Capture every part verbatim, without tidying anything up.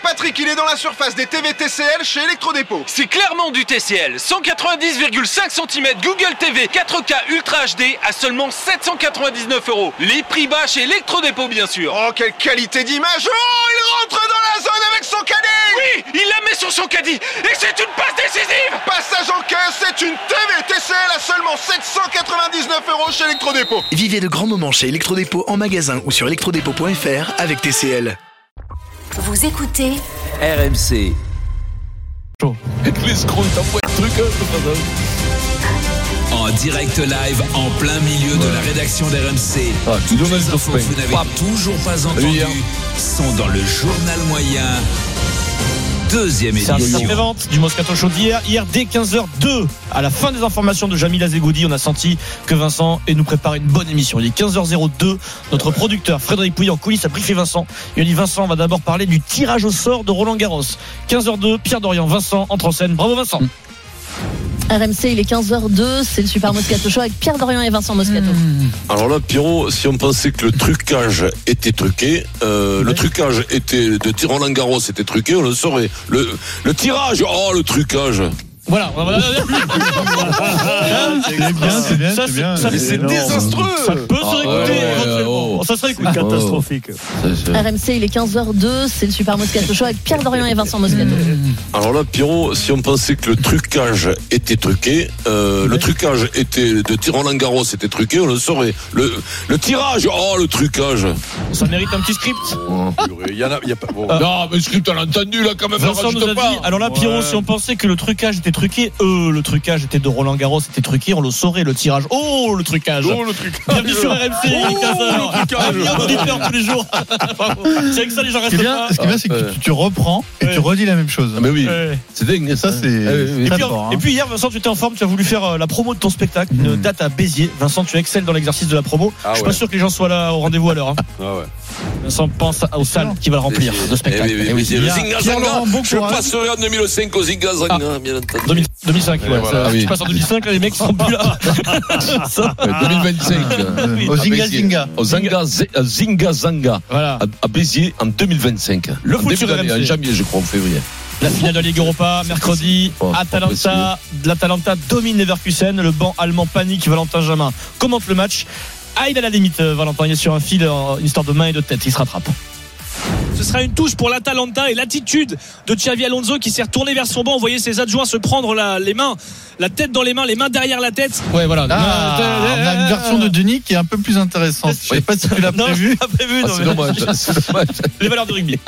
Patrick, il est dans la surface des T V T C L chez Electrodépôt. C'est clairement du T C L. cent quatre-vingt-dix virgule cinq centimètres Google T V quatre K Ultra H D à seulement sept cent quatre-vingt-dix-neuf euros. Les prix bas chez Electrodépôt, bien sûr. Oh, quelle qualité d'image! Oh, il rentre dans la zone avec son caddie! Oui, il la met sur son caddie et c'est une passe décisive. Passage en caisse, c'est une T V T C L à seulement sept cent quatre-vingt-dix-neuf euros chez Electrodépôt. Vivez de grands moments chez Electrodépôt en magasin ou sur electrodépôt point f r avec T C L. Vous écoutez R M C. Les scrolls t'envoient le truc. En direct live, en plein milieu de la rédaction d'R M C. Ah, Toutes les infos que vous n'avez Bam. toujours pas entendues sont dans le journal moyen. Deuxième C'est un édition. après-vente du Moscato Show d'hier. Hier, dès quinze heures deux, à la fin des informations de Jamila Zegoudi, on a senti que Vincent et nous prépare une bonne émission. Il est quinze heures deux. Notre producteur, Frédéric Pouilly, en coulisses, a briefé Vincent. Il a dit Vincent, on va d'abord parler du tirage au sort de Roland Garros. quinze heures deux, Pierre Dorian, Vincent entre en scène. Bravo Vincent. R M C, il est quinze heures deux, c'est le Super Moscato Show avec Pierre Dorian et Vincent Moscato. Mmh. Alors là, Pierrot, si on pensait que le trucage était truqué, euh, ouais. le trucage était de Roland Garros était truqué, on le saurait. Le, le tirage, oh le trucage. Voilà, voilà. C'est bien, c'est bien, c'est bien. Ça, c'est désastreux. Ça peut se réécouter éventuellement. Ça serait catastrophique. R M C, il est quinze heures deux, c'est le Super Moscato Show avec Pierre Dorian et Vincent Moscato. Alors là, Pierrot, si on pensait que le trucage était truqué, euh, ouais. le trucage était de Roland Garros était truqué, on le saurait. Le, le tirage, oh le trucage. Ça mérite un petit script. Oh, il y en a, il y a pas. Bon. Euh, non, mais le script, on l'a entendu là quand même. Vincent nous a dit. Alors là, Pierrot, ouais. si on pensait que le trucage était truqué, euh, le trucage était de Roland Garros, c'était truqué, on le saurait, le tirage. Oh, le trucage. Oh, le trucage. Bienvenue sur R M C, il est quinze heures. Un million d'auditeurs tous les jours. C'est avec ça, les gens restent pas. Ce qui est bien, c'est que tu, tu reprends et ouais. tu redis la même chose. Mais oui. Ouais. C'est dingue. Ça, c'est ouais. très et, puis, fort, hein. et puis hier, Vincent, tu étais en forme, tu as voulu faire la promo de ton spectacle, une mmh. date à Béziers. Vincent, tu excelles dans l'exercice de la promo. Ah, je suis ouais. pas sûr que les gens soient là au rendez-vous à l'heure. Hein. Ah ouais. Vincent pense aux salles qui va le remplir de spectacles. Eh oui, oui, oui, le Zinga Zanga, je passerai en deux mille cinq au Zinga Zanga, ah. bien entendu. deux mille cinq, ouais. Voilà. Ça, oui. Je passe en deux mille cinq, là, les mecs sont plus là. deux mille vingt-cinq. Au Zinga Zinga. Au Zinga Zinga Zanga. Voilà. À Béziers en deux mille vingt-cinq. Le foot sur R M C. En janvier, je crois, en février. La finale de Ligue Europa, mercredi, oh, Atalanta, l'Atalanta domine Leverkusen, le banc allemand panique, Valentin Jamin commente le match. Ah, il a la limite, Valentin, il est sur un fil, une histoire de main et de tête, il se rattrape. Ce sera une touche pour l'Atalanta et l'attitude de Xavi Alonso qui s'est retourné vers son banc. On voyait ses adjoints se prendre la, les mains, la tête dans les mains, les mains derrière la tête. Ouais, voilà. Ah, on a une version de Denis qui est un peu plus intéressante. Je sais pas si tu l'as non, prévu. Pas prévu. Ah, non, c'est dommage. C'est dommage. Les valeurs de rugby.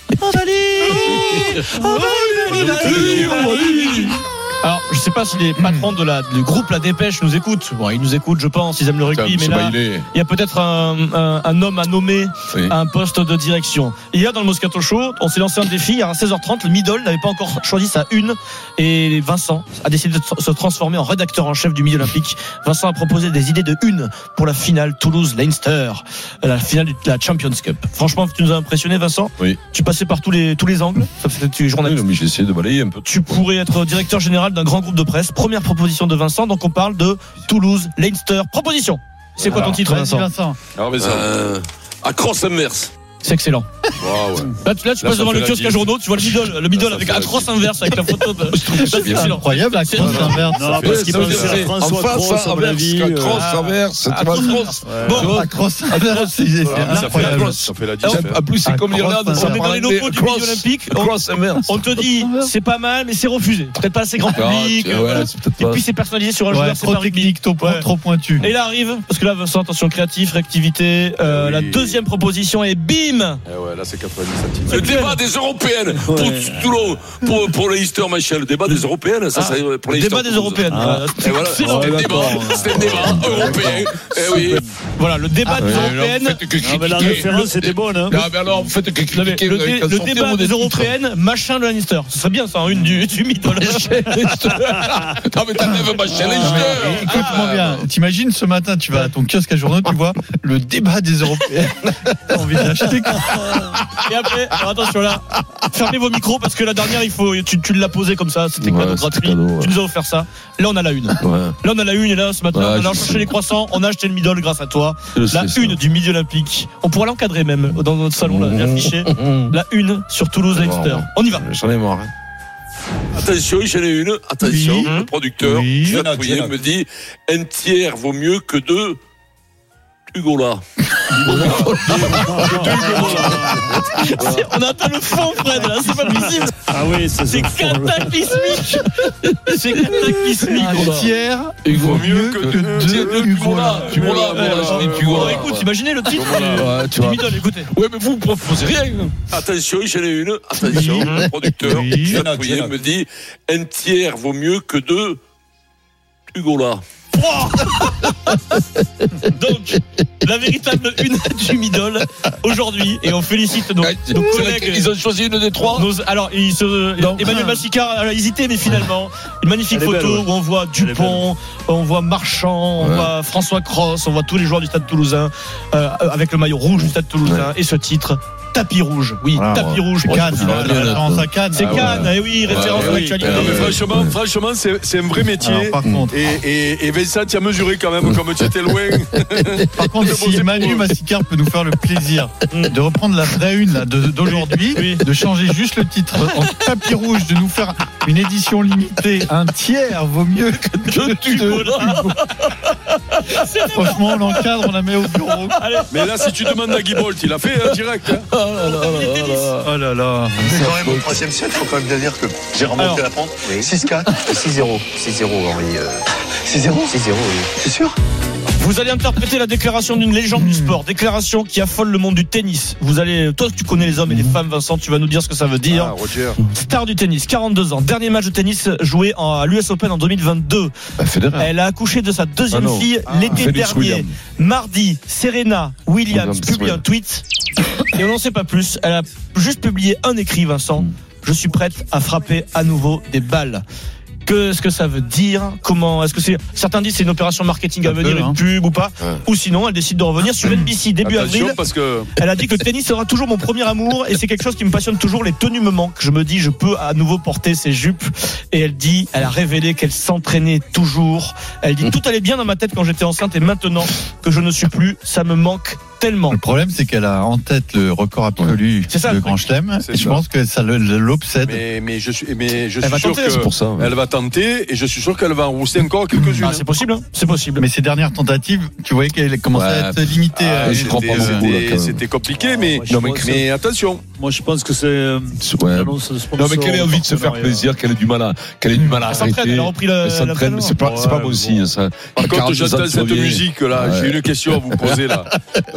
Alors, je sais pas si les patrons de la, du groupe La Dépêche nous écoutent. Bon, ils nous écoutent, je pense, ils aiment le rugby, mais là, il y a peut-être un, un, un homme à nommer oui. à un poste de direction. Hier, dans le Moscato Show, on s'est lancé un défi. À seize heures trente, le middle n'avait pas encore choisi sa une. Et Vincent a décidé de se transformer en rédacteur en chef du Midi Olympique. Vincent a proposé des idées de une pour la finale Toulouse-Leinster, la finale de la Champions Cup. Franchement, tu nous as impressionné, Vincent. Oui. Tu passais par tous les, tous les angles. Ça fait tu es journaliste. Oui, non, mais j'ai essayé de balayer un peu. Tu pourrais être directeur général d'un grand groupe de presse. Première proposition de Vincent, donc on parle de Toulouse, Leinster. Proposition. C'est quoi ton titre, Vincent, Vincent Alors, mais ça, euh, à Cross-Inverse. C'est excellent. Wow, ouais. Là, tu, là, tu là, passes devant le kiosque à journaux, tu vois le middle, le middle avec un cross inverse avec la photo de. C'est incroyable, la cross inverse. Non, parce qu'il pense à François Cross, à mon avis. Cross inverse, c'est cross. Bon, cross inverse, c'est incroyable. Ça fait la différence. En plus, c'est comme Léonard. On est dans les locaux du Midi Olympique. Cross inverse. On te dit, c'est pas mal, mais c'est refusé. Peut-être pas assez grand public. Et puis, c'est personnalisé sur un joueur, c'est pas technique, trop pointu. Et là arrive, parce que là, Vincent, attention, créatif, réactivité. La deuxième proposition est bim. C'est quatre-vingt-dix. Le débat des européennes pour Toulon, pour, pour les Easter, Michel. Le débat des européennes, ça, ah, ça pour les le débat des européennes. Ah. Et voilà, c'était oh, le débat, c'était le débat européen. Eh oui. Voilà, le débat ah, des européennes. Non, mais la référence était bonne, hein. Non, mais alors, vous faites que critiquer. Le, le, le débat des européennes, machin de Lannister. Ce serait bien, ça, en une du, du mythe. Non, mais t'enlèves machin Lannister. Écoute-moi bien. T'imagines, ce matin, tu vas à ton kiosque à journaux, tu vois le débat des européennes. T'as envie d'acheter quoi. Et après, alors attention là, fermez vos micros parce que la dernière, il faut, tu, tu l'as posé comme ça, c'était ouais, cadeau gratuit. Cadeau, ouais. Tu nous as offert ça. Là, on a la une. Ouais. Là, on a la une et là, ce matin, ouais, on a cherché les croissants, on a acheté le middle grâce à toi. toi. La une du Midi Olympique. On pourra l'encadrer même dans notre salon, là, affiché. La une sur Toulouse-Leinster. On y va. J'en ai marre. Hein. Attention, j'en ai une. Attention, oui. Le producteur, oui. Jacques Pouillet me dit un tiers vaut mieux que deux Hugola. On atteint le fond, Fred, là, c'est pas possible. Ah oui, c'est, c'est cataclysmique. C'est cataclysmique. Un tiers, il vaut mieux que, que deux Hugola. Hugola, Hugola. Écoute, imaginez le titre. Ouais, tu vois. Écoutez. Ouais, mais vous ne proposez rien. Attention, j'en ai une. Attention, le producteur, Jacques Pouillet me dit un tiers vaut mieux que deux Hugola. Donc, la véritable une du Midol aujourd'hui, et on félicite nos, nos collègues. Ils ont choisi une des trois. Nos, alors, il se, Emmanuel Massicard a hésité, mais finalement, une magnifique photo belle, ouais. où on voit Dupont, on voit Marchand, on ouais. voit François Cross, on voit tous les joueurs du Stade Toulousain euh, avec le maillot rouge du Stade Toulousain, ouais. et ce titre. Tapis rouge, oui, ah, tapis ouais. rouge. C'est Cannes, c'est Cannes. C'est Cannes, eh oui, référence à l'actualité. Franchement, franchement, c'est, c'est un vrai métier. Alors, par contre, et, et, et Vincent, tu as mesuré quand même, comme tu étais loin. Par contre, si Manu Massicard peut nous faire le plaisir de reprendre la vraie une là, de, d'aujourd'hui, oui. de changer juste le titre en tapis rouge, de nous faire une édition limitée, un tiers vaut mieux que deux tubes. Franchement, on l'encadre, on la met au bureau. Allez. Mais là, si tu demandes à Guy Bolt, il a fait hein, direct. Hein. Oh là là, oh là là. C'est quand même au troisième set, il faut quand même bien dire que j'ai remonté Alors, la pente. Oui. six quatre. six zéro. six zéro, Henri. Euh... six zéro six zéro, oui. C'est sûr? Vous allez interpréter la déclaration d'une légende mmh. du sport, déclaration qui affole le monde du tennis. Vous allez, toi tu connais les hommes et les femmes, Vincent, tu vas nous dire ce que ça veut dire. Ah, Roger. Star du tennis, quarante-deux ans, dernier match de tennis joué en, à l'U S Open en deux mille vingt-deux. Bah, Elle a accouché de sa deuxième ah, fille ah, l'été Félix dernier. William. Mardi, Serena Williams publie ouais. un tweet et on n'en sait pas plus. Elle a juste publié un écrit, Vincent. Mmh. Je suis prête à frapper à nouveau des balles. Qu'est-ce que ça veut dire? Comment est-ce que c'est? Certains disent c'est une opération marketing à venir, hein. une pub ou pas. Ouais. Ou sinon, elle décide de revenir sur N B C début Attention, avril. Parce que... Elle a dit que le tennis sera toujours mon premier amour et c'est quelque chose qui me passionne toujours. Les tenues me manquent. Je me dis, je peux à nouveau porter ces jupes. Et elle dit, elle a révélé qu'elle s'entraînait toujours. Elle dit, tout allait bien dans ma tête quand j'étais enceinte et maintenant que je ne suis plus, ça me manque tellement. Le problème, c'est qu'elle a en tête le record absolu c'est ça, de Grand Chelem. Et je pense que ça l'obsède. Mais, mais je suis, mais je elle suis sûr tenter, que c'est pour ça, ouais. elle va tenter et je suis sûr qu'elle va en rousser encore quelques-unes. Ah, c'est possible, hein. c'est possible. Mais ces dernières tentatives, tu voyais qu'elle commençait ouais. à être limitée. Ah, je crois pas beaucoup, là, c'était compliqué, mais, non, mais, mais attention. Moi, je pense que c'est. Euh, ouais. Non, mais qu'elle ait envie de se faire plaisir, qu'elle ait du mal à, qu'elle ait du mal à s'arrêter. Elle a repris la. Elle s'entraîne, mais c'est pas, c'est pas bon signe, ça. Par contre, j'entends cette musique là. J'ai une question à vous poser là.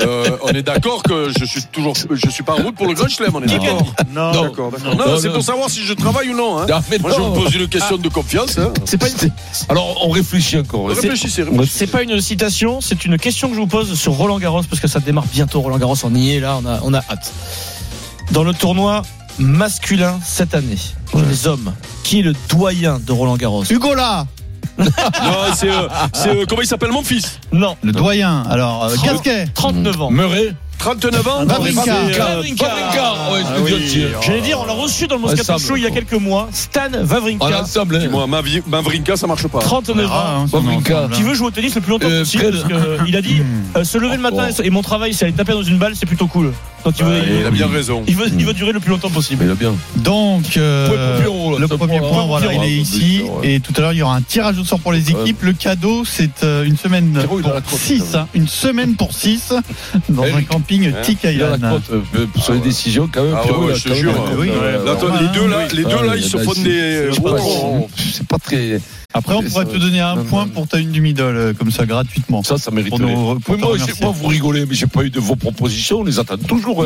On est d'accord que je suis toujours, je suis pas en route pour le Grand Chelem, on est d'accord. Non, d'accord, d'accord. Non, c'est pour savoir si je travaille ou non. Moi, je me pose une question de confiance. C'est pas. Alors, on réfléchit encore. Réfléchissez. C'est pas une citation, c'est une question que je vous pose sur Roland Garros parce que ça démarre bientôt. Roland Garros, on y est là, on a, on a hâte. Dans le tournoi masculin cette année, ouais. les hommes, qui est le doyen de Roland Garros? Hugola. Non, c'est, euh, c'est euh, comment il s'appelle mon fils? Non, le doyen. Alors, euh, Gasquet. trente-neuf ans. Murray. trente-neuf ans. Wawrinka. Wawrinka. Ouais, ah oui. J'allais dire, on l'a reçu dans le Moscato Show il y a quelques mois. Stan Wawrinka. Dis-moi, Wawrinka, ça marche pas. trente-neuf ans. Wawrinka. Qui veut jouer au tennis le plus longtemps euh, possible. Parce que, il a dit, euh, se lever le matin et mon travail, c'est aller taper dans une balle, c'est plutôt cool. Donc il, veut, ouais, il, il a bien raison. Il veut, il veut durer le plus longtemps possible. Il a bien. Donc, euh, Pierrot, là, le premier point, voilà, il est ici. Ouais. Et tout à l'heure, il y aura un tirage au sort pour les équipes. Ouais. Le cadeau, c'est euh, une semaine Pierrot, pour six. Hein, une semaine pour six dans un camping Tikaïan. Sur les décisions, quand même. Ah ouais, je te jure. Les deux là, les deux là, ils se font des. C'est pas très. Après, on pourrait te donner un point pour ta une du middle, comme ça, gratuitement. Ça, ça mérite. Moi, moi, vous rigolez, mais j'ai pas eu de vos propositions. On les attend toujours.